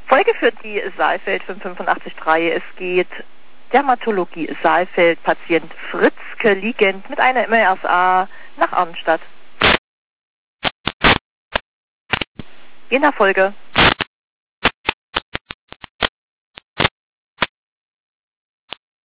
Folge für die Saalfeld 585.3. Es geht Dermatologie Saalfeld, Patient Fritzke liegend mit einer MRSA nach Arnstadt. In der Folge.